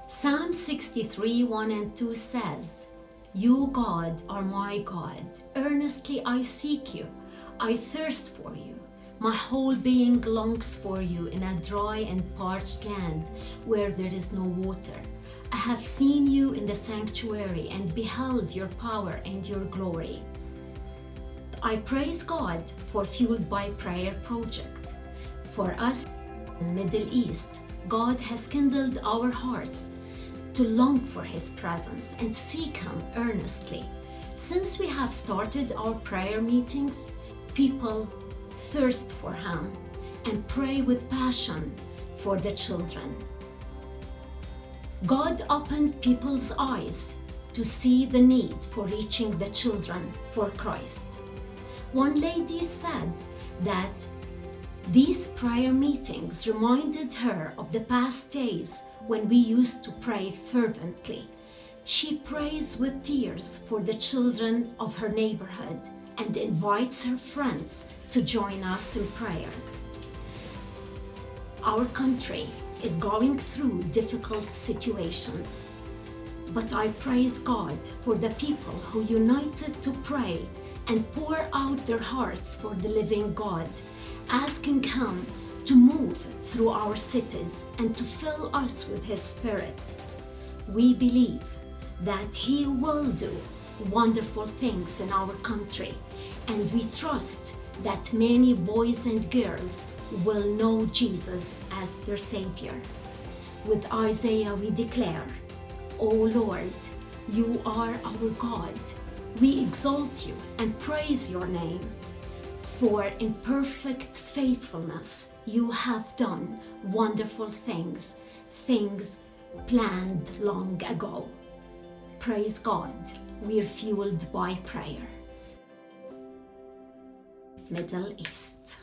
Psalm 63, 1 and 2 says, "You, God, are my God. Earnestly I seek you. I thirst for you. My whole being longs for you in a dry and parched land where there is no water. I have seen you in the sanctuary and beheld your power and your glory." I praise God for Fueled by Prayer project. For us in the Middle East, God has kindled our hearts to long for His presence and seek Him earnestly. Since we have started our prayer meetings, people thirst for Him and pray with passion for the children. God opened people's eyes to see the need for reaching the children for Christ. One lady said that these prayer meetings reminded her of the past days when we used to pray fervently. She prays with tears for the children of her neighborhood and invites her friends to join us in prayer. Our country is going through difficult situations, but I praise God for the people who united to pray and pour out their hearts for the living God, asking Him to move through our cities and to fill us with His Spirit. We believe that He will do wonderful things in our country, and we trust that many boys and girls will know Jesus as their Savior. With Isaiah we declare, "O Lord, you are our God. We exalt you and praise your name. For in perfect faithfulness you have done wonderful things, things planned long ago." Praise God, we are fueled by prayer. Middle East.